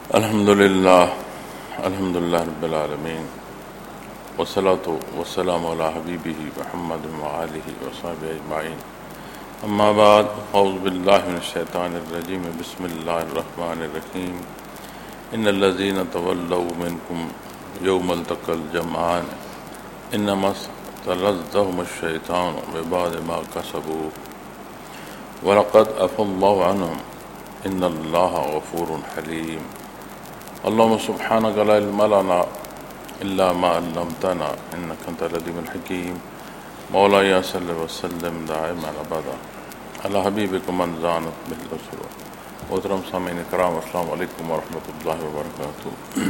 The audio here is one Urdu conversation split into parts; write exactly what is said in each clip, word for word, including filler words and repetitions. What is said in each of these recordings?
الحمد للہ الحمد للہ رب العالمین والصلاة والسلام علی حبیبہ محمد وآلہ وصحبہ اجمعین، اما بعد، اعوذ باللہ من الشیطان الرجیم، بسم اللہ الرحمن الرحیم۔ ان الذین تولوا منکم یوم التقى الجمعان انما استلزهم الشیطان ببعض ما کسبوا ولقد عفا اللہ عنہم ان اللہ غفور حلیم۔ اللهم سبحانك لا علم لنا إلا ما علمتنا إنك أنت العليم الحكيم۔ مولاي صل وسلم دائما أبدا على حبيبك من زانت بالأسرة۔ محترم سامعین کرام، السلام علیکم ورحمۃ اللہ وبرکاتہ۔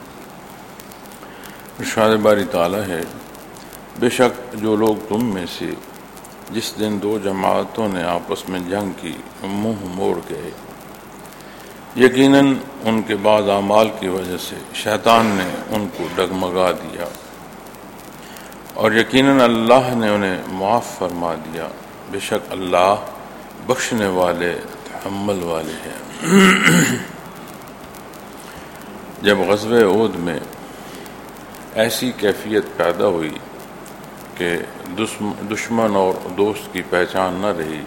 ارشاد باری تعالیٰ ہے، بے شک جو لوگ تم میں سے جس دن دو جماعتوں نے آپس میں جنگ کی منہ موڑ گئے، یقیناً ان کے بعض اعمال کی وجہ سے شیطان نے ان کو ڈگمگا دیا، اور یقیناً اللہ نے انہیں معاف فرما دیا، بے شک اللہ بخشنے والے تحمل والے ہیں۔ جب غزوہ احد میں ایسی کیفیت پیدا ہوئی کہ دشمن اور دوست کی پہچان نہ رہی،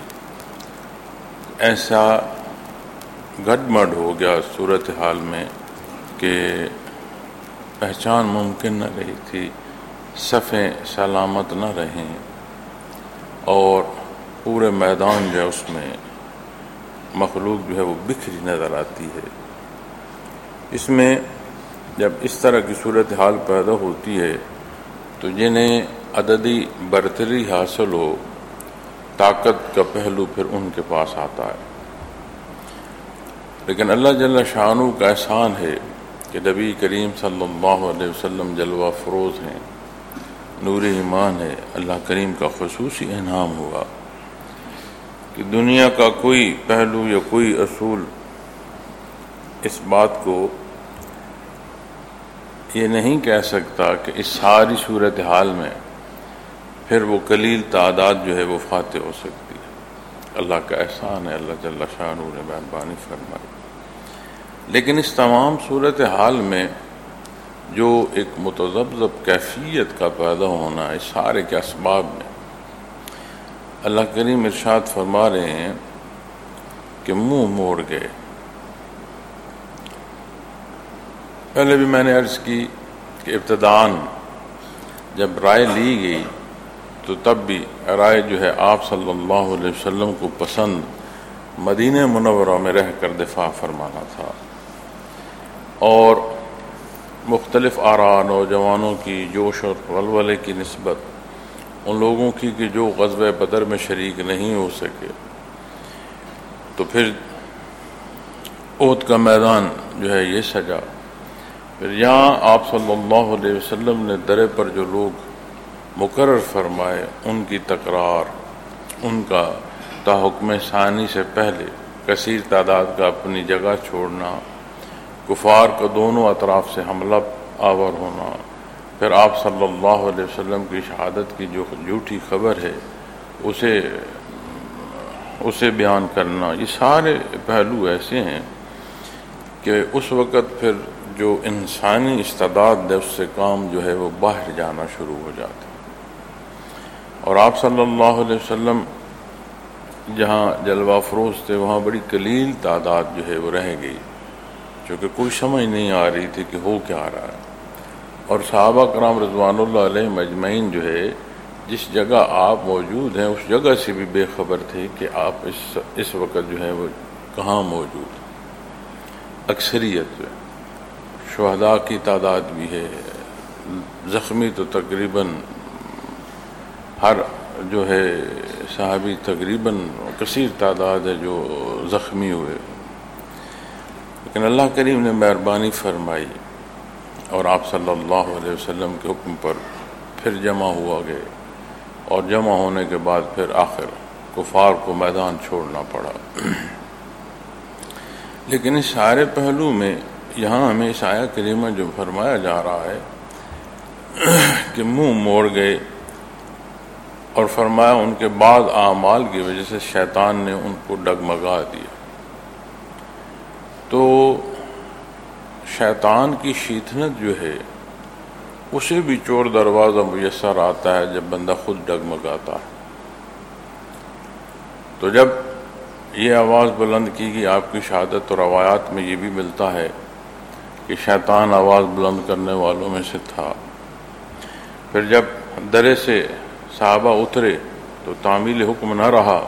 ایسا گڈمڈ ہو گیا صورتحال میں کہ پہچان ممکن نہ رہی تھی، صفیں سلامت نہ رہیں، اور پورے میدان جو ہے اس میں مخلوق جو ہے وہ بکھری نظر آتی ہے۔ اس میں جب اس طرح کی صورتحال پیدا ہوتی ہے تو جنہیں عددی برتری حاصل ہو، طاقت کا پہلو پھر ان کے پاس آتا ہے، لیکن اللہ جل شانہ کا احسان ہے کہ نبی کریم صلی اللہ علیہ وسلم جلوہ فروز ہیں، نور ایمان ہے۔ اللہ کریم کا خصوصی انعام ہوا کہ دنیا کا کوئی پہلو یا کوئی اصول اس بات کو یہ نہیں کہہ سکتا کہ اس ساری صورتحال میں پھر وہ قلیل تعداد جو ہے وہ فاتح ہو سکتی ہے۔ اللہ کا احسان ہے، اللہ جل شانہ نے مہربانی فرمائی۔ لیکن اس تمام صورتحال میں جو ایک متذبذب کیفیت کا پیدا ہونا ہے، اس سارے کے اسباب میں اللہ کریم ارشاد فرما رہے ہیں کہ منہ موڑ گئے۔ پہلے بھی میں نے عرض کی کہ ابتداً جب رائے لی گئی تو تب بھی رائے جو ہے آپ صلی اللہ علیہ وسلم کو پسند مدینہ منورہ میں رہ کر دفاع فرمانا تھا، اور مختلف آراء نوجوانوں کی جوش اور ولولے کی نسبت ان لوگوں کی کہ جو غزوہ بدر میں شریک نہیں ہو سکے، تو پھر احد کا میدان جو ہے یہ سجا۔ پھر یہاں آپ صلی اللہ علیہ وسلم نے درے پر جو لوگ مقرر فرمائے، ان کی تکرار، ان کا تحکم ثانی سے پہلے کثیر تعداد کا اپنی جگہ چھوڑنا، کفار کا دونوں اطراف سے حملہ آور ہونا، پھر آپ صلی اللہ علیہ وسلم کی شہادت کی جو جھوٹی خبر ہے اسے اسے بیان کرنا، یہ سارے پہلو ایسے ہیں کہ اس وقت پھر جو انسانی استعداد ہے اس سے کام جو ہے وہ باہر جانا شروع ہو جاتا ہے۔ اور آپ صلی اللہ علیہ وسلم جہاں جلوہ فروز تھے وہاں بڑی قلیل تعداد جو ہے وہ رہ گئی، چونکہ کوئی سمجھ نہیں آ رہی تھی کہ ہو کیا رہا ہے۔ اور صحابہ کرام رضوان اللہ علیہ مجمعین جو ہے جس جگہ آپ موجود ہیں اس جگہ سے بھی بے خبر تھے کہ آپ اس اس وقت جو ہے وہ کہاں موجود ہیں۔ اکثریت شہداء کی تعداد بھی ہے، زخمی تو تقریباً ہر جو ہے صحابی تقریباً کثیر تعداد ہے جو زخمی ہوئے، لیکن اللہ کریم نے مہربانی فرمائی اور آپ صلی اللہ علیہ وسلم کے حکم پر پھر جمع ہوا گئے، اور جمع ہونے کے بعد پھر آخر کفار کو میدان چھوڑنا پڑا۔ لیکن اس سارے پہلو میں یہاں ہمیں اس آیہ کریمہ جو فرمایا جا رہا ہے کہ منہ موڑ گئے، اور فرمایا ان کے بعض اعمال کی وجہ سے شیطان نے ان کو ڈگمگا دیا۔ تو شیطان کی شیطنت جو ہے اسے بھی چور دروازہ میسر آتا ہے جب بندہ خود ڈگمگاتا ہے۔ تو جب یہ آواز بلند کی گئی آپ کی شہادت، اور روایات میں یہ بھی ملتا ہے کہ شیطان آواز بلند کرنے والوں میں سے تھا۔ پھر جب درے سے صحابہ اترے تو تعمیل حکم نہ رہا،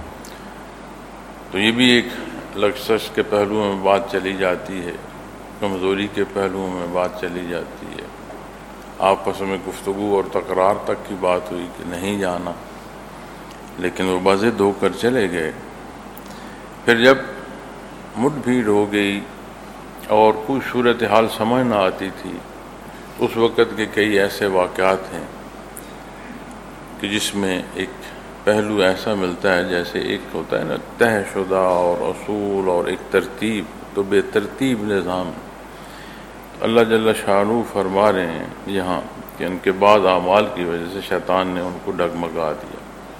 تو یہ بھی ایک لغزش کے پہلوؤں میں بات چلی جاتی ہے، کمزوری کے پہلوؤں میں بات چلی جاتی ہے۔ آپس میں گفتگو اور تکرار تک کی بات ہوئی کہ نہیں جانا، لیکن وہ بضد ہو کر چلے گئے۔ پھر جب مٹ بھیڑ ہو گئی اور کوئی صورتحال سمجھ نہ آتی تھی، اس وقت کے کئی ایسے واقعات ہیں کہ جس میں ایک پہلو ایسا ملتا ہے جیسے ایک ہوتا ہے نا طے شدہ اور اصول اور ایک ترتیب، تو بے ترتیب نظام۔ اللہ جل شانہ فرما رہے ہیں یہاں کہ ان کے بعض اعمال کی وجہ سے شیطان نے ان کو ڈگمگا دیا۔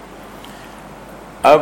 اب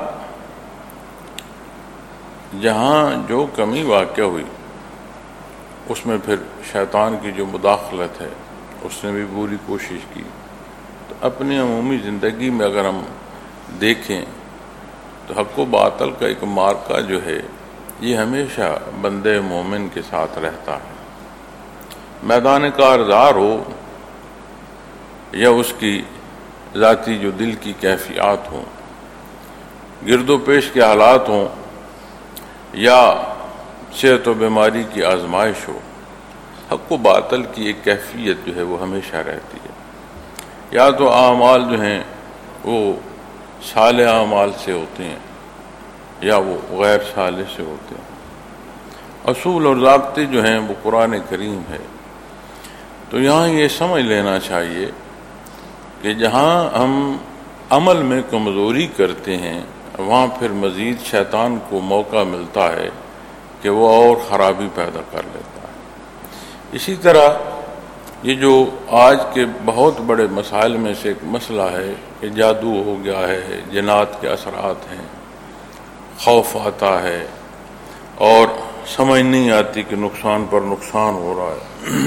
جہاں جو کمی واقع ہوئی اس میں پھر شیطان کی جو مداخلت ہے اس نے بھی پوری کوشش کی۔ تو اپنی عمومی زندگی میں اگر ہم دیکھیں تو حق و باطل کا ایک مارکہ جو ہے یہ ہمیشہ بندے مومن کے ساتھ رہتا ہے، میدان کارزار ہو یا اس کی ذاتی جو دل کی کیفیات ہوں، گرد و پیش کے حالات ہوں، یا صحت و بیماری کی آزمائش ہو، حق و باطل کی ایک کیفیت جو ہے وہ ہمیشہ رہتی ہے۔ یا تو اعمال جو ہیں وہ صالح اعمال سے ہوتے ہیں یا وہ غیر صالح سے ہوتے ہیں۔ اصول اور ضابطے جو ہیں وہ قرآن کریم ہے۔ تو یہاں یہ سمجھ لینا چاہیے کہ جہاں ہم عمل میں کمزوری کرتے ہیں وہاں پھر مزید شیطان کو موقع ملتا ہے کہ وہ اور خرابی پیدا کر لیتا ہے۔ اسی طرح یہ جو آج کے بہت بڑے مسائل میں سے ایک مسئلہ ہے کہ جادو ہو گیا ہے، جنات کے اثرات ہیں، خوف آتا ہے اور سمجھ نہیں آتی کہ نقصان پر نقصان ہو رہا ہے،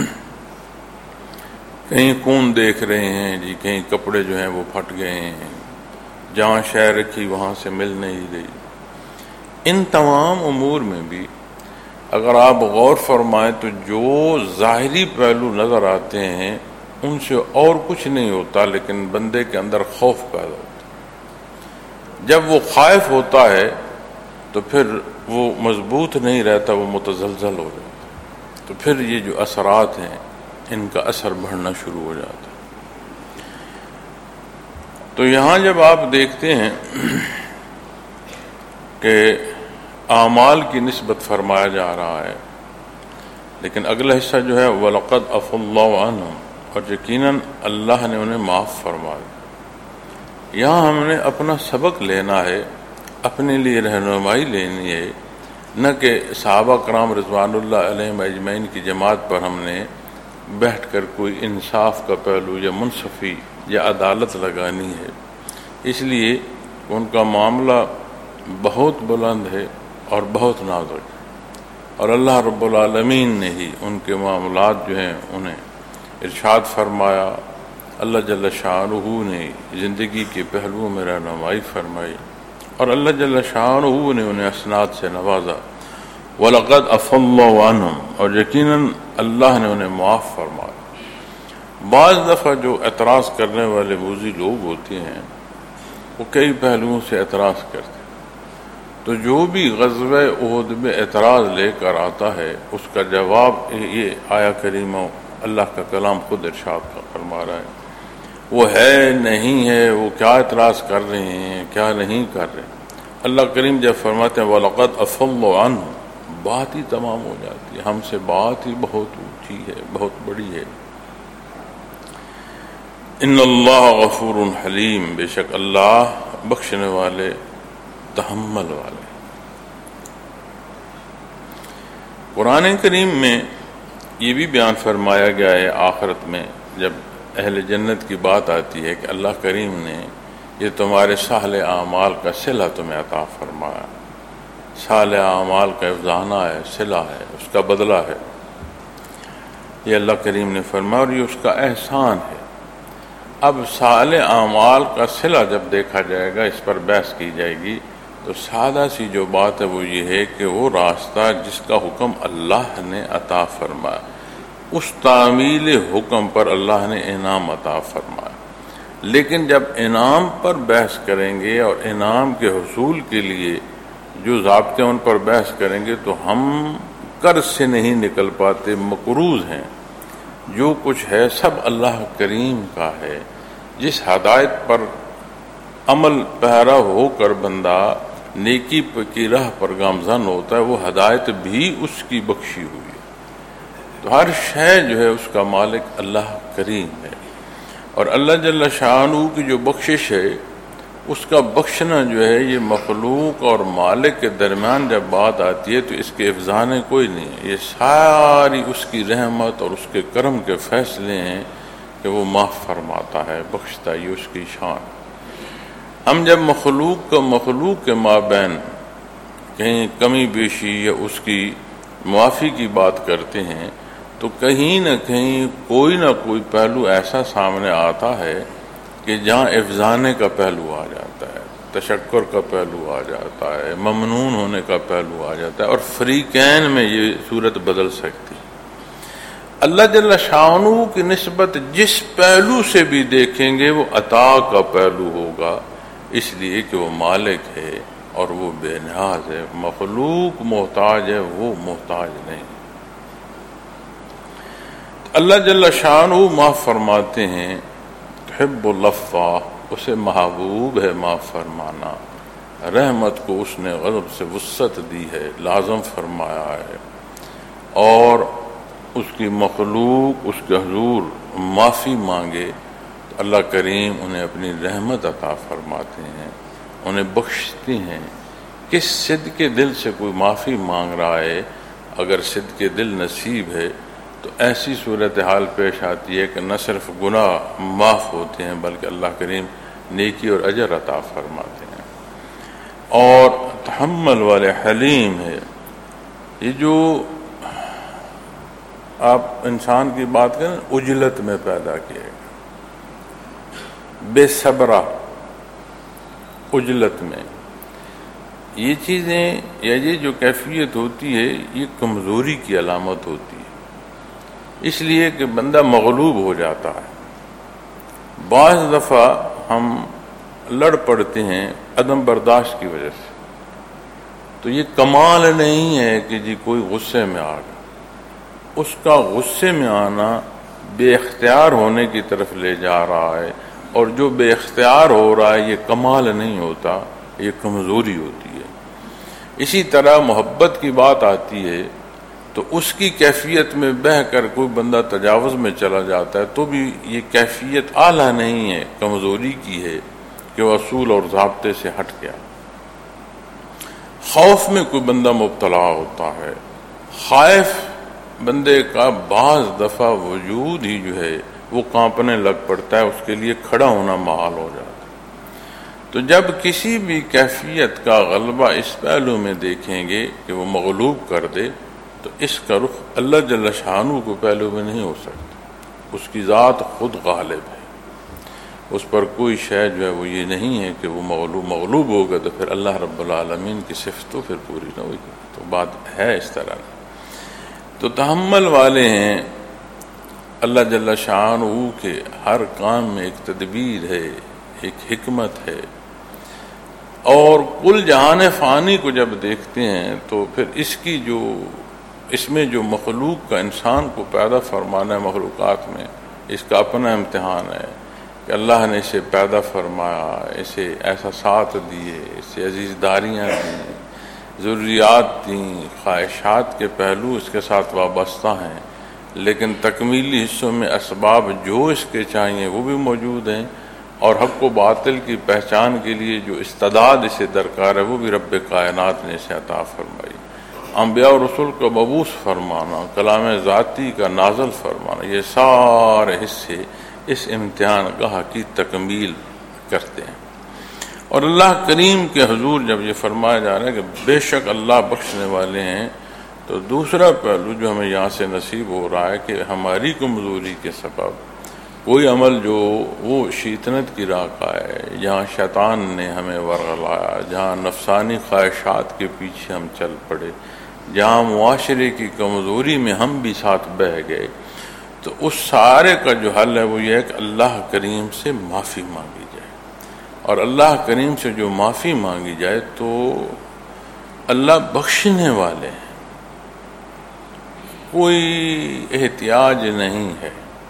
کہیں خون دیکھ رہے ہیں جی، کہیں کپڑے جو ہیں وہ پھٹ گئے ہیں، جہاں شے رکھی وہاں سے مل نہیں رہی۔ ان تمام امور میں بھی اگر آپ غور فرمائیں تو جو ظاہری پہلو نظر آتے ہیں ان سے اور کچھ نہیں ہوتا، لیکن بندے کے اندر خوف پیدا ہوتا ہے۔ جب وہ خائف ہوتا ہے تو پھر وہ مضبوط نہیں رہتا، وہ متزلزل ہو جاتا ہے، تو پھر یہ جو اثرات ہیں ان کا اثر بڑھنا شروع ہو جاتا ہے۔ تو یہاں جب آپ دیکھتے ہیں کہ اعمال کی نسبت فرمایا جا رہا ہے، لیکن اگلا حصہ جو ہے وَلَقَدْ عَفَا اللَّهُ عَنْهُمْ، اور یقیناً اللہ نے انہیں معاف فرمایا۔ یہاں ہم نے اپنا سبق لینا ہے، اپنے لیے رہنمائی لینی ہے، نہ کہ صحابہ کرام رضوان اللہ علیہم اجمعین کی جماعت پر ہم نے بیٹھ کر کوئی انصاف کا پہلو یا منصفی یا عدالت لگانی ہے۔ اس لیے ان کا معاملہ بہت بلند ہے اور بہت نازک ہے، اور اللہ رب العالمین نے ہی ان کے معاملات جو ہیں انہیں ارشاد فرمایا۔ اللہ جل شانہ نے زندگی کے پہلوؤں میں رہنمائی فرمائی، اور اللہ جل شانہ نے انہیں اسناد سے نوازا۔ وَلَقَدْ عَفَا اللَّهُ عَنْهُمْ، اور یقیناً اللہ نے انہیں معاف فرمایا۔ بعض دفعہ جو اعتراض کرنے والے موذی لوگ ہوتے ہیں وہ کئی پہلوؤں سے اعتراض کرتے ہیں، تو جو بھی غزوہ احد میں اعتراض لے کر آتا ہے اس کا جواب یہ آیا کریمہ اللہ کا کلام خود ارشاد فرما رہا ہے، وہ ہے نہیں ہے، وہ کیا اعتراض کر رہے ہیں کیا نہیں کر رہے۔ اللہ کریم جب فرماتے ہیں وَلَقَدْ عَفَا اللَّهُ عَنْهُمْ، بات ہی تمام ہو جاتی ہے، ہم سے بات ہی بہت اونچی ہے، بہت بڑی ہے۔ ان اللہ غفور حلیم، بے شک اللہ بخشنے والے تحمل والے۔ قرآن کریم میں یہ بھی بیان فرمایا گیا ہے آخرت میں جب اہل جنت کی بات آتی ہے کہ اللہ کریم نے یہ تمہارے صالح اعمال کا صلہ تمہیں عطا فرمایا۔ صالح اعمال کا افزانہ ہے، صلہ ہے، اس کا بدلہ ہے۔ یہ اللہ کریم نے فرمایا اور یہ اس کا احسان ہے۔ اب صالح اعمال کا صلہ جب دیکھا جائے گا، اس پر بحث کی جائے گی، تو سادہ سی جو بات ہے وہ یہ ہے کہ وہ راستہ جس کا حکم اللہ نے عطا فرمایا، اس تعمیل حکم پر اللہ نے انعام عطا فرمایا۔ لیکن جب انعام پر بحث کریں گے اور انعام کے حصول کے لیے جو ضابطے ان پر بحث کریں گے تو ہم قرض سے نہیں نکل پاتے، مقروض ہیں۔ جو کچھ ہے سب اللہ کریم کا ہے۔ جس ہدایت پر عمل پیرا ہو کر بندہ نیکی کی راہ پر گامزن ہوتا ہے، وہ ہدایت بھی اس کی بخشی ہوئی ہے۔ تو ہر شے جو ہے اس کا مالک اللہ کریم ہے، اور اللہ جل شانہ کی جو بخشش ہے اس کا بخشنا جو ہے یہ مخلوق اور مالک کے درمیان جب بات آتی ہے تو اس کے افزانے کوئی نہیں ہے، یہ ساری اس کی رحمت اور اس کے کرم کے فیصلے ہیں کہ وہ معاف فرماتا ہے، بخشتا ہے، یہ اس کی شان۔ ہم جب مخلوق کا مخلوق کے مابین کہیں کمی بیشی یا اس کی معافی کی بات کرتے ہیں تو کہیں نہ کہیں کوئی نہ کوئی پہلو ایسا سامنے آتا ہے کہ جہاں افزانے کا پہلو آ جاتا ہے، تشکر کا پہلو آ جاتا ہے، ممنون ہونے کا پہلو آ جاتا ہے، اور فریقین میں یہ صورت بدل سکتی ہے۔ اللہ جل شانہ کی نسبت جس پہلو سے بھی دیکھیں گے وہ عطا کا پہلو ہوگا، اس لیے کہ وہ مالک ہے اور وہ بے نیاز ہے۔ مخلوق محتاج ہے، وہ محتاج نہیں۔ اللہ جل شانہ معاف فرماتے ہیں، تحب العفو، اسے محبوب ہے معاف فرمانا، رحمت کو اس نے غضب سے وسعت دی ہے، لازم فرمایا ہے، اور اس کی مخلوق اس کے حضور معافی مانگے تو اللہ کریم انہیں اپنی رحمت عطا فرماتے ہیں، انہیں بخشتے ہیں۔ کس صدق دل سے کوئی معافی مانگ رہا ہے، اگر صدق دل نصیب ہے تو ایسی صورتحال پیش آتی ہے کہ نہ صرف گناہ معاف ہوتے ہیں بلکہ اللہ کریم نیکی اور اجر عطا فرماتے ہیں۔ اور تحمل والے حلیم ہے، یہ جو آپ انسان کی بات کریں عجلت میں پیدا کیے گا، بے صبرہ، عجلت میں، یہ چیزیں یا یہ جو کیفیت ہوتی ہے یہ کمزوری کی علامت ہوتی ہے، اس لیے کہ بندہ مغلوب ہو جاتا ہے۔ بعض دفعہ ہم لڑ پڑتے ہیں عدم برداشت کی وجہ سے، تو یہ کمال نہیں ہے کہ جی کوئی غصے میں آ گیا، اس کا غصے میں آنا بے اختیار ہونے کی طرف لے جا رہا ہے، اور جو بے اختیار ہو رہا ہے یہ کمال نہیں ہوتا، یہ کمزوری ہوتی ہے۔ اسی طرح محبت کی بات آتی ہے تو اس کی کیفیت میں بہہ کر کوئی بندہ تجاوز میں چلا جاتا ہے تو بھی یہ کیفیت اعلیٰ نہیں ہے، کمزوری کی ہے کہ وہ اصول اور ضابطے سے ہٹ گیا۔ خوف میں کوئی بندہ مبتلا ہوتا ہے، خائف بندے کا بعض دفعہ وجود ہی جو ہے وہ کانپنے لگ پڑتا ہے، اس کے لیے کھڑا ہونا محال ہو جاتا ہے۔ تو جب کسی بھی کیفیت کا غلبہ اس پہلو میں دیکھیں گے کہ وہ مغلوب کر دے تو اس کا رخ اللہ جل شانہ کو پہلو میں نہیں ہو سکتا، اس کی ذات خود غالب ہے، اس پر کوئی شے جو ہے وہ یہ نہیں ہے کہ وہ مغلوب مغلوب ہوگا تو پھر اللہ رب العالمین کی صفت تو پھر پوری نہ ہوگی، تو بات ہے اس طرح۔ تو تحمل والے ہیں اللہ جل شانہ کے، ہر کام میں ایک تدبیر ہے، ایک حکمت ہے، اور کل جہان فانی کو جب دیکھتے ہیں تو پھر اس کی جو اس میں جو مخلوق کا انسان کو پیدا فرمانا ہے مخلوقات میں، اس کا اپنا امتحان ہے کہ اللہ نے اسے پیدا فرمایا، اسے ایسا ساتھ دیے، اسے عزیز داریاں دیں، ضروریات دیں، خواہشات کے پہلو اس کے ساتھ وابستہ ہیں، لیکن تکمیلی حصوں میں اسباب جو اس کے چاہیے وہ بھی موجود ہیں، اور حق و باطل کی پہچان کے لیے جو استعداد اسے درکار ہے وہ بھی رب کائنات نے اسے عطا فرمائی۔ انبیاء و رسول کا مبعوث فرمانا، کلام ذاتی کا نازل فرمانا، یہ سارے حصے اس امتحان گاہ کی تکمیل کرتے ہیں۔ اور اللہ کریم کے حضور جب یہ فرمایا جا رہا ہے کہ بے شک اللہ بخشنے والے ہیں تو دوسرا پہلو جو ہمیں یہاں سے نصیب ہو رہا ہے کہ ہماری کمزوری کے سبب کوئی عمل جو وہ شیطنت کی راہ کا ہے، جہاں شیطان نے ہمیں ورغلایا، جہاں نفسانی خواہشات کے پیچھے ہم چل پڑے، جہاں معاشرے کی کمزوری میں ہم بھی ساتھ بہہ گئے، تو اس سارے کا جو حل ہے وہ یہ ہے کہ اللہ کریم سے معافی مانگی جائے. اور اللہ کریم سے جو معافی مانگی جائے تو اللہ بخشنے والے ہیں، کوئی احتیاج نہیں ہے.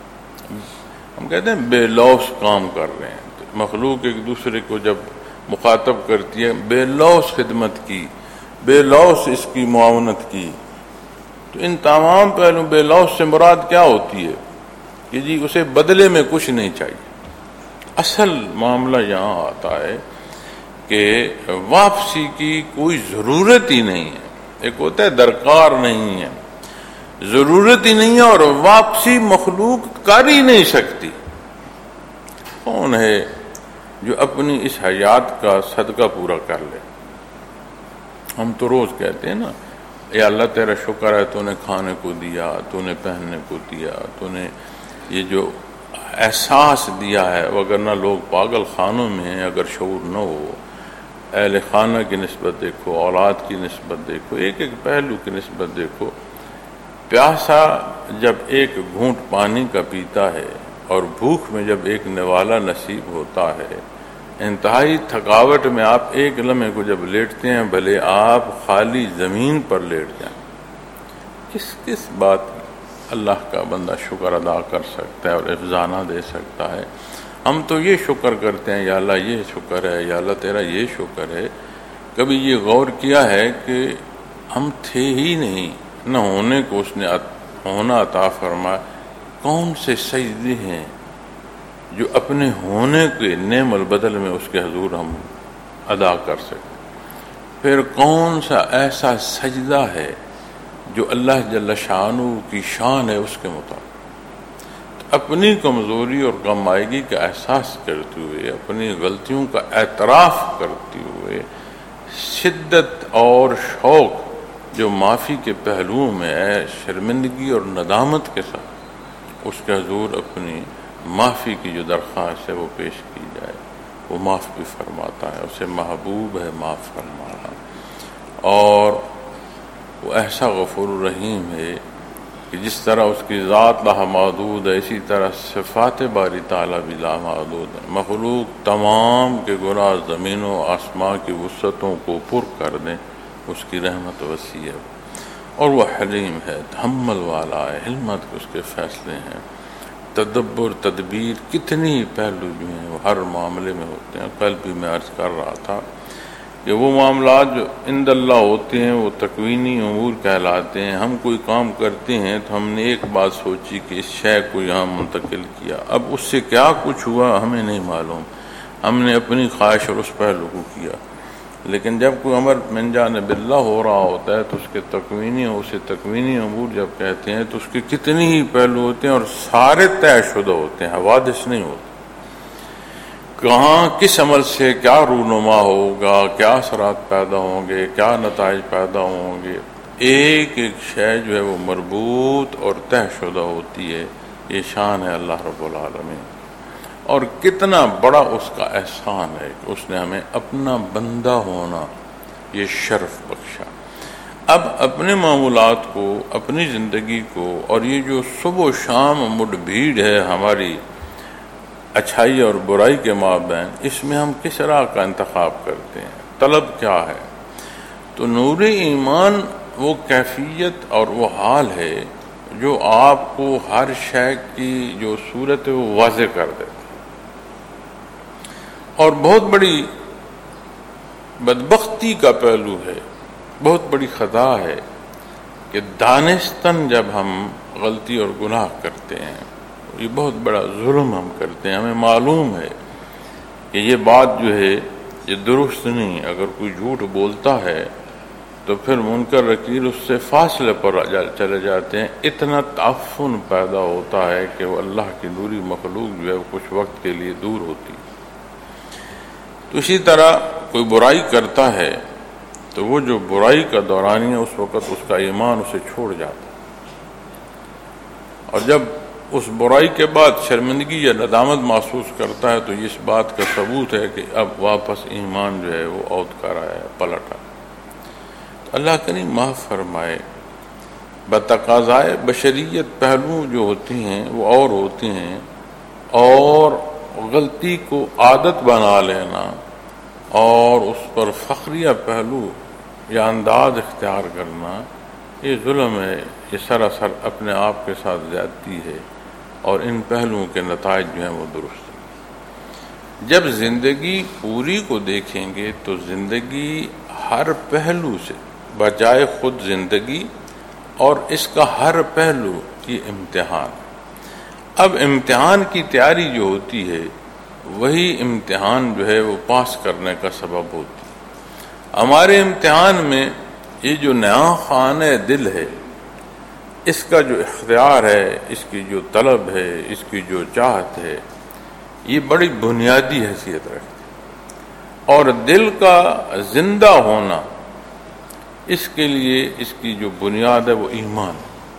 ہم کہتے ہیں بے لوث کام کر رہے ہیں، تو مخلوق ایک دوسرے کو جب مخاطب کرتی ہے بے لوث خدمت کی، بے لوث اس کی معاونت کی، تو ان تمام پہلو بے لوث سے مراد کیا ہوتی ہے کہ جی اسے بدلے میں کچھ نہیں چاہیے. اصل معاملہ یہاں آتا ہے کہ واپسی کی کوئی ضرورت ہی نہیں ہے. ایک ہوتا ہے درکار نہیں ہے، ضرورت ہی نہیں ہے، اور واپسی مخلوق کر ہی نہیں سکتی. کون ہے جو اپنی اس حیات کا صدقہ پورا کر لے؟ ہم تو روز کہتے ہیں نا، یا اللہ تیرا شکر ہے تو نے کھانے کو دیا، تو نے پہننے کو دیا، تو نے یہ جو احساس دیا ہے، وگرنہ لوگ پاگل خانوں میں ہیں اگر شعور نہ ہو. اہل خانہ کی نسبت دیکھو، اولاد کی نسبت دیکھو، ایک ایک پہلو کی نسبت دیکھو. پیاسا جب ایک گھونٹ پانی کا پیتا ہے اور بھوک میں جب ایک نوالا نصیب ہوتا ہے، انتہائی تھکاوٹ میں آپ ایک لمحے کو جب لیٹتے ہیں، بھلے آپ خالی زمین پر لیٹ جائیں، کس کس بات اللہ کا بندہ شکر ادا کر سکتا ہے اور افزانہ دے سکتا ہے؟ ہم تو یہ شکر کرتے ہیں، یا اللہ یہ شکر ہے، یا اللہ تیرا یہ شکر ہے. کبھی یہ غور کیا ہے کہ ہم تھے ہی نہیں، نہ ہونے کو اس نے ہونا عطا فرمایا. کون سے سجدے ہیں جو اپنے ہونے کے نعم البدل میں اس کے حضور ہم ادا کر سکیں؟ پھر کون سا ایسا سجدہ ہے جو اللہ جل شانہ کی شان ہے اس کے مطابق؟ اپنی کمزوری اور کم آئیگی کا احساس کرتے ہوئے، اپنی غلطیوں کا اعتراف کرتے ہوئے، شدت اور شوق جو معافی کے پہلوؤں میں ہے، شرمندگی اور ندامت کے ساتھ اس کے حضور اپنی معافی کی جو درخواست ہے وہ پیش کی جائے، وہ معاف بھی فرماتا ہے. اسے محبوب ہے معاف فرمانا، اور وہ ایسا غفور الرحیم ہے کہ جس طرح اس کی ذات لامحدود ہے، اسی طرح صفات باری تعالیٰ بھی لامحدود ہے. مخلوق تمام کے گناہ زمین و آسمان کی وسعتوں کو پر کر دیں، اس کی رحمت وسیع ہے. اور وہ حلیم ہے، تحمل والا ہے، حلمت کے اس کے فیصلے ہیں. تدبر تدبیر کتنی پہلو جو ہیں وہ ہر معاملے میں ہوتے ہیں. کل بھی میں عرض کر رہا تھا کہ وہ معاملات جو عند اللہ ہوتے ہیں وہ تکوینی امور کہلاتے ہیں. ہم کوئی کام کرتے ہیں تو ہم نے ایک بات سوچی کہ اس شے کو یہاں منتقل کیا، اب اس سے کیا کچھ ہوا ہمیں نہیں معلوم، ہم نے اپنی خواہش اور اس پہلو کو کیا. لیکن جب کوئی امر من جانب اللہ ہو رہا ہوتا ہے تو اس کے تکوینی اسے تکوینی امور جب کہتے ہیں تو اس کے کتنی ہی پہلو ہوتے ہیں اور سارے طے شدہ ہوتے ہیں، حوادث نہیں ہوتے. کہاں کس عمل سے کیا رونما ہوگا، کیا اثرات پیدا ہوں گے، کیا نتائج پیدا ہوں گے، ایک ایک شے جو ہے وہ مربوط اور طے شدہ ہوتی ہے. یہ شان ہے اللہ رب العالمین، اور کتنا بڑا اس کا احسان ہے کہ اس نے ہمیں اپنا بندہ ہونا یہ شرف بخشا. اب اپنے معمولات کو، اپنی زندگی کو، اور یہ جو صبح و شام مڈ بھیڑ ہے ہماری اچھائی اور برائی کے مابین، اس میں ہم کس راہ کا انتخاب کرتے ہیں؟ طلب کیا ہے؟ تو نور ایمان وہ کیفیت اور وہ حال ہے جو آپ کو ہر شے کی جو صورت ہے وہ واضح کر دیتا. اور بہت بڑی بدبختی کا پہلو ہے، بہت بڑی خطا ہے کہ دانستاً جب ہم غلطی اور گناہ کرتے ہیں، یہ بہت بڑا ظلم ہم کرتے ہیں. ہمیں معلوم ہے کہ یہ بات جو ہے یہ درست نہیں. اگر کوئی جھوٹ بولتا ہے تو پھر منکر نکیر اس سے فاصلے پر چلے جاتے ہیں. اتنا تعفن پیدا ہوتا ہے کہ وہ اللہ کی نوری مخلوق جو ہے وہ کچھ وقت کے لیے دور ہوتی. تو اسی طرح کوئی برائی کرتا ہے تو وہ جو برائی کا دورانی ہے اس وقت اس کا ایمان اسے چھوڑ جاتا ہے، اور جب اس برائی کے بعد شرمندگی یا ندامت محسوس کرتا ہے تو یہ اس بات کا ثبوت ہے کہ اب واپس ایمان جو ہے وہ اوت کر آیا ہے، پلٹ آیا۔ اللہ کریم معاف فرمائے، بتقاضائے بشریت پہلو جو ہوتی ہیں وہ اور ہوتی ہیں، اور غلطی کو عادت بنا لینا اور اس پر فخریہ پہلو یا انداز اختیار کرنا یہ ظلم ہے، یہ سراسر اپنے آپ کے ساتھ زیادتی ہے، اور ان پہلوؤں کے نتائج جو ہیں وہ درست ہیں۔ جب زندگی پوری کو دیکھیں گے تو زندگی ہر پہلو سے بجائے خود زندگی اور اس کا ہر پہلو یہ امتحان۔ اب امتحان کی تیاری جو ہوتی ہے وہی امتحان جو ہے وہ پاس کرنے کا سبب ہوتی ہے۔ ہمارے امتحان میں یہ جو نیا خانہ دل ہے، اس کا جو اختیار ہے، اس کی جو طلب ہے، اس کی جو چاہت ہے، یہ بڑی بنیادی حیثیت رکھتی ہے، اور دل کا زندہ ہونا اس کے لیے اس کی جو بنیاد ہے وہ ایمان۔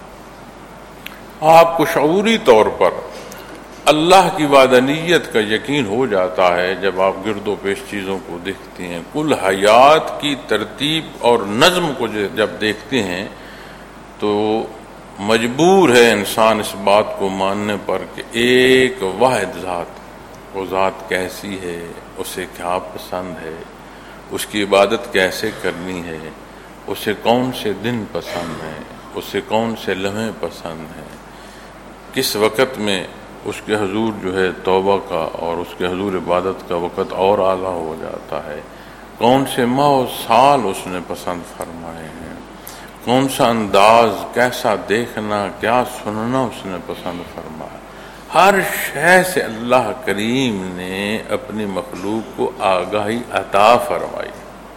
آپ کو شعوری طور پر اللہ کی وحدانیت کا یقین ہو جاتا ہے جب آپ گرد و پیش چیزوں کو دیکھتے ہیں، کل حیات کی ترتیب اور نظم کو جب دیکھتے ہیں تو مجبور ہے انسان اس بات کو ماننے پر کہ ایک واحد ذات، وہ ذات کیسی ہے، اسے کیا پسند ہے، اس کی عبادت کیسے کرنی ہے، اسے کون سے دن پسند ہیں، اسے کون سے لمحے پسند ہیں، کس وقت میں اس کے حضور جو ہے توبہ کا اور اس کے حضور عبادت کا وقت اور اعلیٰ ہو جاتا ہے، کون سے ماہ و سال اس نے پسند فرمائے ہیں، کون سا انداز، کیسا دیکھنا، کیا سننا اس نے پسند فرمایا۔ ہر شے سے اللہ کریم نے اپنی مخلوق کو آگاہی عطا فرمائی،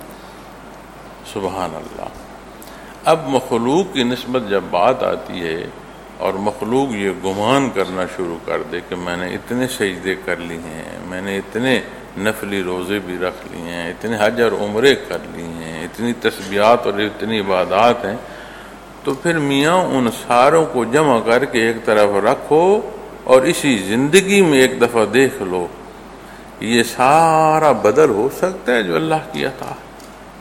سبحان اللہ۔ اب مخلوق کی نسبت جب بات آتی ہے اور مخلوق یہ گمان کرنا شروع کر دے کہ میں نے اتنے سجدے کر لی ہیں، میں نے اتنے نفلی روزے بھی رکھ لیے ہیں، اتنے حج اور عمرے کر لی ہیں، اتنی تسبیحات اور اتنی عبادات ہیں، تو پھر میاں ان ساروں کو جمع کر کے ایک طرف رکھو اور اسی زندگی میں ایک دفعہ دیکھ لو یہ سارا بدل ہو سکتا ہے جو اللہ کی عطا ہے؟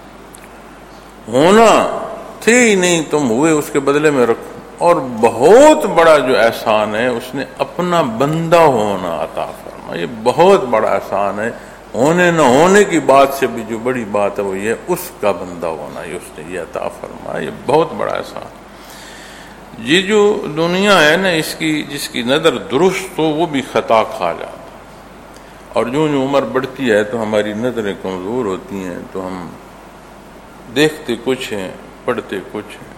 ہونا تھے ہی نہیں، تم ہوئے، اس کے بدلے میں رکھو۔ اور بہت بڑا جو احسان ہے اس نے اپنا بندہ ہونا عطا فرما، یہ بہت بڑا احسان ہے۔ ہونے نہ ہونے کی بات سے بھی جو بڑی بات ہے وہ یہ اس کا بندہ ہونا، یہ اس نے یہ عطا فرما، یہ بہت بڑا احسان۔ یہ جو دنیا ہے نا، اس کی جس کی نظر درست ہو وہ بھی خطا کھا جاتا، اور جو جو عمر بڑھتی ہے تو ہماری نظریں کمزور ہوتی ہیں، تو ہم دیکھتے کچھ ہیں، پڑھتے کچھ ہیں،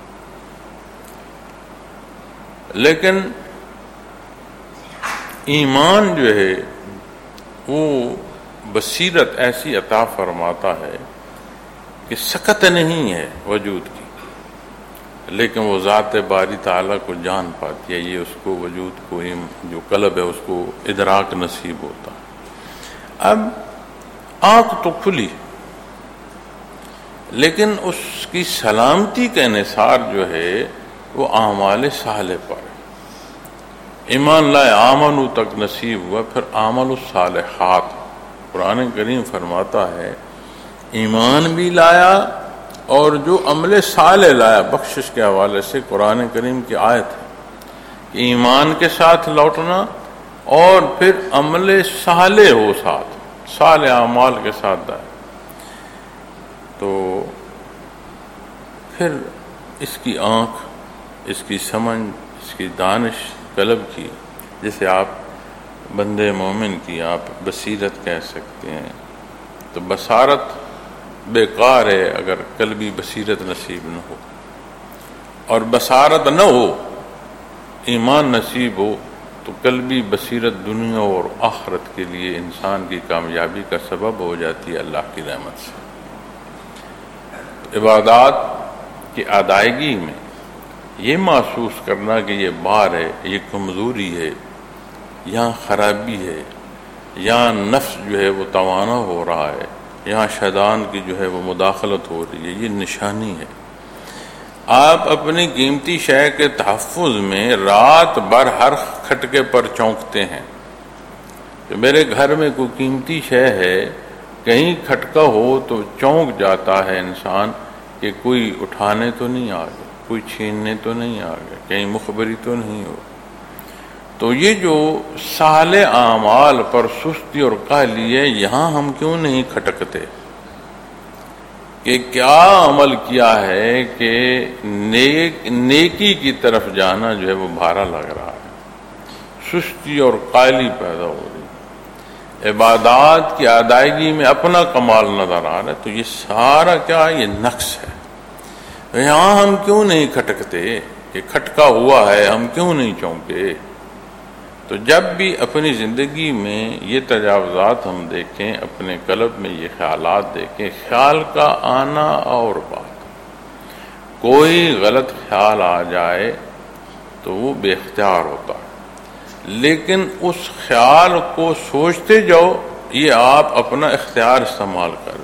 لیکن ایمان جو ہے وہ بصیرت ایسی عطا فرماتا ہے کہ سکت نہیں ہے وجود کی، لیکن وہ ذات باری تعالیٰ کو جان پاتی ہے، یہ اس کو وجود کو جو قلب ہے اس کو ادراک نصیب ہوتا ہے۔ اب آنکھ تو کھلی، لیکن اس کی سلامتی کا انحصار جو ہے وہ اعمال صالح پر ہے۔ ایمان لائے آمنو تک نصیب ہوا، پھر عمل الصالحات۔ قرآن کریم فرماتا ہے ایمان بھی لایا اور جو عمل صالح لایا، بخشش کے حوالے سے قرآن کریم کی آیت ہے کہ ایمان کے ساتھ لوٹنا اور پھر عمل صالح ہو ساتھ، صالح اعمال کے ساتھ دائیں، تو پھر اس کی آنکھ، اس کی سمجھ، اس کی دانش قلب کی، جسے آپ بندے مومن کی آپ بصیرت کہہ سکتے ہیں، تو بصارت بیکار ہے اگر قلبی بصیرت نصیب نہ ہو، اور بصارت نہ ہو، ایمان نصیب ہو، تو قلبی بصیرت دنیا اور آخرت کے لیے انسان کی کامیابی کا سبب ہو جاتی ہے اللہ کی رحمت سے۔ عبادات کی ادائیگی میں یہ محسوس کرنا کہ یہ بار ہے، یہ کمزوری ہے، یہاں خرابی ہے، یہاں نفس جو ہے وہ توانا ہو رہا ہے، یہاں شیطان کی جو ہے وہ مداخلت ہو رہی ہے، یہ نشانی ہے۔ آپ اپنی قیمتی شے کے تحفظ میں رات بھر ہر کھٹکے پر چونکتے ہیں کہ میرے گھر میں کوئی قیمتی شے ہے، کہیں کھٹکا ہو تو چونک جاتا ہے انسان کہ کوئی اٹھانے تو نہیں آ گیا، کوئی چھیننے تو نہیں آ گیا، کہیں مخبری تو نہیں ہو۔ تو یہ جو سالے اعمال پر سستی اور کاہلی ہے، یہاں ہم کیوں نہیں کھٹکتے کہ کیا عمل کیا ہے کہ نیک نیکی کی طرف جانا جو ہے وہ بھارا لگ رہا ہے، سستی اور قائلی پیدا ہو رہی ہے، عبادات کی ادائیگی میں اپنا کمال نظر آ رہا ہے۔ تو یہ سارا کیا ہے؟ یہ نقص ہے۔ یہاں ہم کیوں نہیں کھٹکتے کہ کھٹکا ہوا ہے، ہم کیوں نہیں چونکے؟ تو جب بھی اپنی زندگی میں یہ تجاوزات ہم دیکھیں، اپنے قلب میں یہ خیالات دیکھیں، خیال کا آنا اور بات، کوئی غلط خیال آ جائے تو وہ بے اختیار ہوتا ہے، لیکن اس خیال کو سوچتے جاؤ، یہ آپ اپنا اختیار استعمال کریں۔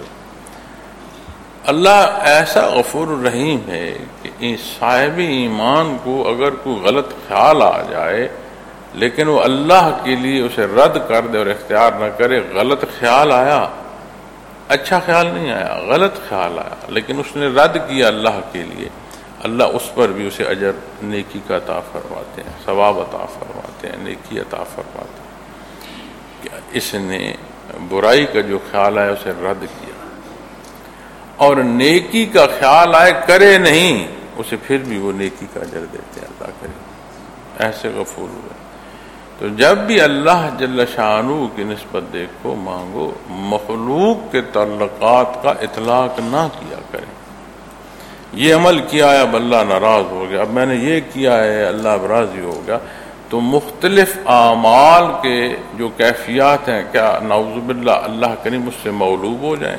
اللہ ایسا غفور رحیم ہے کہ صاحب ایمان کو اگر کوئی غلط خیال آ جائے لیکن وہ اللہ کے لیے اسے رد کر دے اور اختیار نہ کرے، غلط خیال آیا، اچھا خیال نہیں آیا، غلط خیال آیا، لیکن اس نے رد کیا اللہ کے لیے، اللہ اس پر بھی اسے اجر نیکی کا عطا فرماتے ہیں، ثواب عطا فرماتے ہیں، نیکی عطا فرماتے ہیں کہ اس نے برائی کا جو خیال آیا اسے رد کیا، اور نیکی کا خیال آئے کرے نہیں، اسے پھر بھی وہ نیکی کا اجر دیتے ہیں، اللہ کرے، ایسے غفور ہوئے۔ تو جب بھی اللہ جل شانہ کی نسبت دیکھو، مانگو، مخلوق کے تعلقات کا اطلاق نہ کیا کریں۔ یہ عمل کیا ہے اب اللہ ناراض ہو گیا، اب میں نے یہ کیا ہے اللہ راضی ہو گیا، تو مختلف اعمال کے جو کیفیات ہیں، کیا نعوذ باللہ اللہ کریم اس سے مغلوب ہو جائیں؟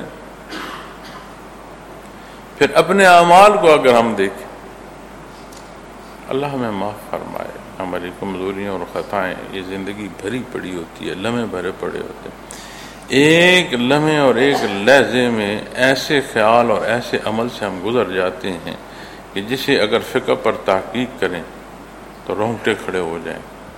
پھر اپنے اعمال کو اگر ہم دیکھیں، اللہ ہمیں معاف فرمائے، ہماری کمزوریاں اور خطائیں، یہ زندگی بھری پڑی ہوتی ہے، لمحے بھرے پڑے ہوتے ہیں، ایک لمحے اور ایک لحظے میں ایسے خیال اور ایسے عمل سے ہم گزر جاتے ہیں کہ جسے اگر فقہ پر تحقیق کریں تو رونگٹے کھڑے ہو جائیں۔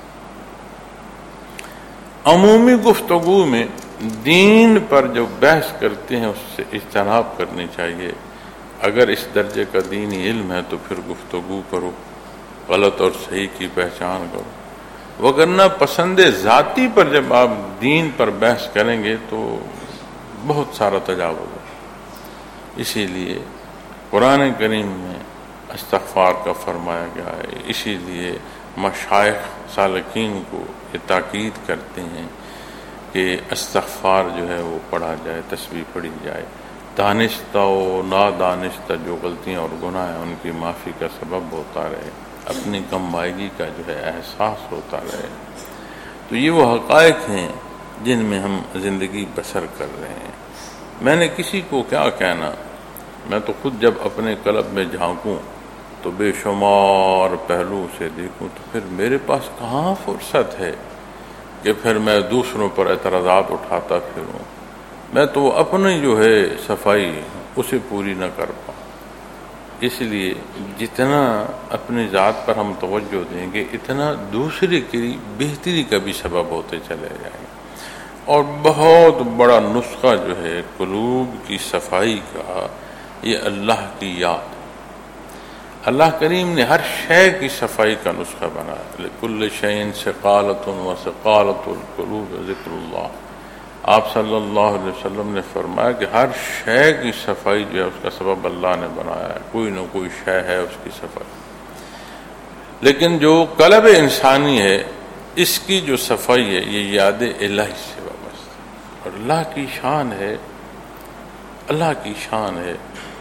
عمومی گفتگو میں دین پر جو بحث کرتے ہیں اس سے اجتناب کرنی چاہیے۔ اگر اس درجے کا دینی علم ہے تو پھر گفتگو کرو، غلط اور صحیح کی پہچان کرو، وگرنہ پسند ذاتی پر جب آپ دین پر بحث کریں گے تو بہت سارا تجاوز ہے۔ اسی لیے قرآن کریم میں استغفار کا فرمایا گیا ہے، اسی لیے مشائخ سالکین کو یہ تاکید کرتے ہیں کہ استغفار جو ہے وہ پڑھا جائے، تسبیح پڑھی جائے، دانستہ و نادانستہ جو غلطیاں اور گناہ ہیں ان کی معافی کا سبب ہوتا رہے، اپنی کم مائگی کا جو ہے احساس ہوتا رہے۔ تو یہ وہ حقائق ہیں جن میں ہم زندگی بسر کر رہے ہیں۔ میں نے کسی کو کیا کہنا، میں تو خود جب اپنے قلب میں جھانکوں تو بے شمار پہلو سے دیکھوں تو پھر میرے پاس کہاں فرصت ہے کہ پھر میں دوسروں پر اعتراضات اٹھاتا پھروں۔ میں تو اپنی جو ہے صفائی اسے پوری نہ کر پاؤں۔ اس لیے جتنا اپنی ذات پر ہم توجہ دیں گے اتنا دوسرے کی بہتری کا بھی سبب ہوتے چلے جائیں گے۔ اور بہت بڑا نسخہ جو ہے قلوب کی صفائی کا، یہ اللہ کی یاد۔ اللہ کریم نے ہر شے کی صفائی کا نسخہ بنایا، لِكُلِّ شَيْءٍ سِقَالَةٌ وَسِقَالَةُ الْقُلُوبِ ذِكْرُ اللَّهِ۔ آپ صلی اللہ علیہ وسلم نے فرمایا کہ ہر شے کی صفائی جو ہے اس کا سبب اللہ نے بنایا ہے، کوئی نہ کوئی شے ہے اس کی صفائی، لیکن جو قلب انسانی ہے اس کی جو صفائی ہے یہ یاد الہی سے وابستہ ہے، اور اللہ کی شان ہے، اللہ کی شان ہے۔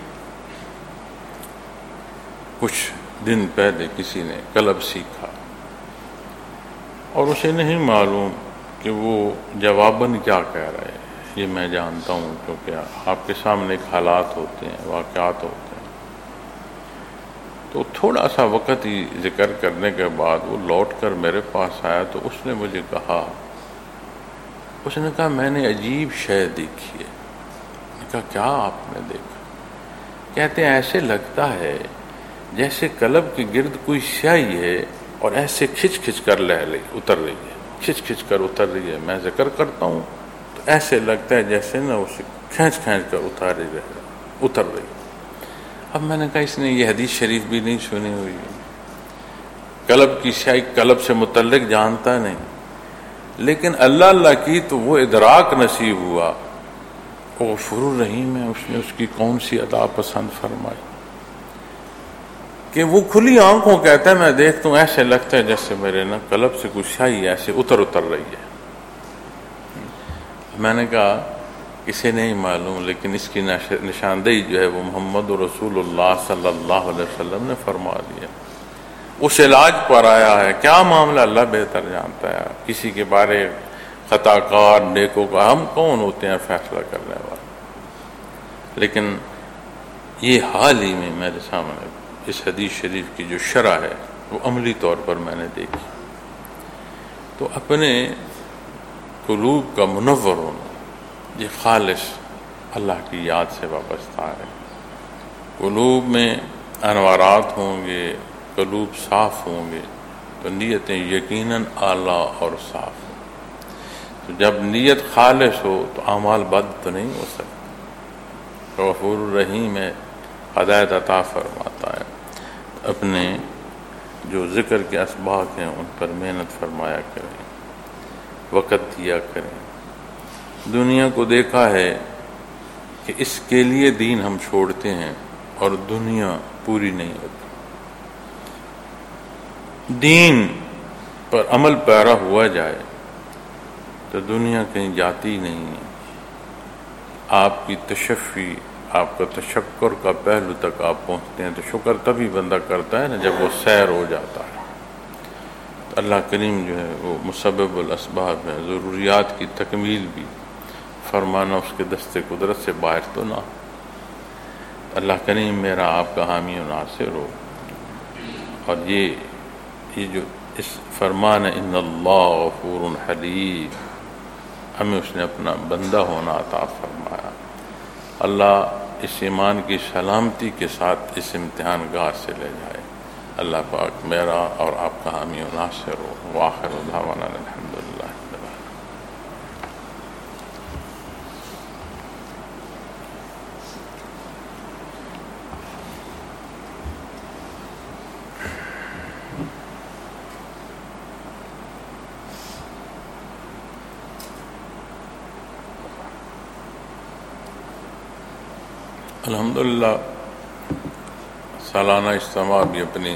کچھ دن پہلے کسی نے قلب سیکھا اور اسے نہیں معلوم کہ وہ جواباً کیا کہہ رہے ہیں، یہ میں جانتا ہوں کیونکہ آپ کے سامنے ایک حالات ہوتے ہیں، واقعات ہوتے ہیں۔ تو تھوڑا سا وقت ہی ذکر کرنے کے بعد وہ لوٹ کر میرے پاس آیا تو اس نے مجھے کہا، اس نے کہا میں نے عجیب شے دیکھی ہے۔ کہا کیا آپ نے دیکھا؟ کہتے ہیں ایسے لگتا ہے جیسے قلب کے گرد کوئی سیاہی ہے اور ایسے کھچ کھچ کر لہ اتر رہی ہے، کھچ کھچ کر اتر رہی ہے. میں ذکر کرتا ہوں تو ایسے لگتا ہے جیسے نا اسے کھینچ کھینچ کر اتاری رہے اتر رہی. اب میں نے کہا اس نے یہ حدیث شریف بھی نہیں سنی ہوئی ہے. قلب کی سیاہی قلب سے متعلق جانتا نہیں، لیکن اللہ اللہ کی تو وہ ادراک نصیب ہوا. وہ غفور الرحیم ہے، اس نے اس کی کون سی ادا پسند فرمائی کہ وہ کھلی آنکھوں کہتا ہے میں دیکھتا ہوں ایسے لگتا ہے جیسے میرے نا قلب سے کچھ سیاہی ایسے اتر اتر رہی ہے. میں نے کہا اسے نہیں معلوم، لیکن اس کی نشاندہی جو ہے وہ محمد رسول اللہ صلی اللہ علیہ وسلم نے فرما دیا. اس علاج پر آیا ہے، کیا معاملہ اللہ بہتر جانتا ہے. کسی کے بارے خطا کار نیکوں کا ہم کون ہوتے ہیں فیصلہ کرنے والے. لیکن یہ حال ہی میں میرے سامنے اس حدیث شریف کی جو شرح ہے وہ عملی طور پر میں نے دیکھی. تو اپنے قلوب کا منور ہونا یہ خالص اللہ کی یاد سے وابستہ ہے. قلوب میں انوارات ہوں گے، قلوب صاف ہوں گے تو نیتیں یقیناً اعلیٰ اور صاف ہوں. تو جب نیت خالص ہو تو اعمال بد تو نہیں ہو سکتے. غفور الرحیم ہے، ہدایت عطا فرماتا ہے. اپنے جو ذکر کے اسباق ہیں ان پر محنت فرمایا کریں، وقت دیا کریں. دنیا کو دیکھا ہے کہ اس کے لیے دین ہم چھوڑتے ہیں اور دنیا پوری نہیں ہوتی. دین پر عمل پیرا ہوا جائے تو دنیا کہیں جاتی نہیں ہے. آپ کی تشفی، آپ کا تشکر کا پہلو تک آپ پہنچتے ہیں تو شکر تبھی بندہ کرتا ہے نا جب وہ سیر ہو جاتا ہے. تو اللہ کریم جو ہے وہ مسبب الاسباب ہے. ضروریات کی تکمیل بھی فرمانا اس کے دست قدرت سے باہر تو نہ. اللہ کریم میرا آپ کا حامی و ناصر ہو. اور یہ یہ جو اس فرمان ان اللہ غفور حلیم، ہمیں اس نے اپنا بندہ ہونا عطا فرمایا. اللہ اس ایمان کی سلامتی کے ساتھ اس امتحان گاہ سے لے جائے. اللہ پاک میرا اور آپ کا حامی و ناصر ہو. وآخر دعوانا الحمدللہ. الحمدللہ سالانہ اجتماع بھی اپنی